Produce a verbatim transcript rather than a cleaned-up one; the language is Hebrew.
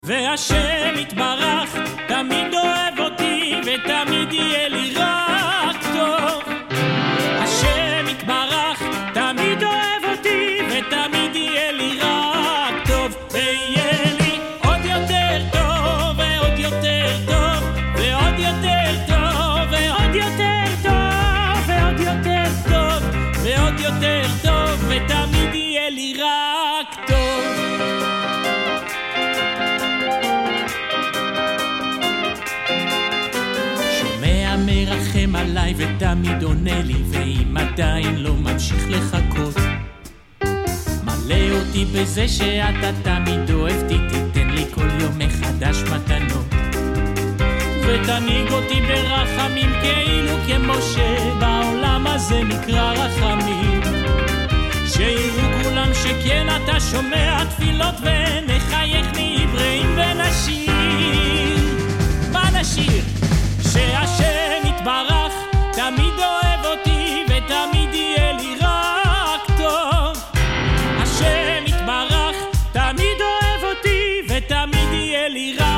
והשם יתברך תמיד אוהב אותי ותמיד יהיה לי רק טוב. השם יתברך תמיד אוהב אותי ותמיד יהיה לי רק טוב. ויהיה לי עוד יותר טוב ועוד יותר טוב ועוד יותר טוב ועוד יותר טוב ועוד יותר טוב ועוד יותר טוב ותמיד יהיה לי רק טוב. מרחם עליי ותמיד עונה לי, ואם עדיין לא ממשיך לחכות, מלא אותי בזה שאתה תמיד אוהבתי, תיתן לי כל יום מחדש מתנות, ותניג אותי ברחמים כאילו כמשה, בעולם הזה נקרא רחמים, שיראו כולם שכן אתה שומע תפילות ונחייך מעבריים ונשים. מה נשיר? שהשם יתברך תמיד אוהב אותי ותמיד יהיה לי רק טוב. השם יתברך תמיד אוהב אותי ותמיד יהיה לי רק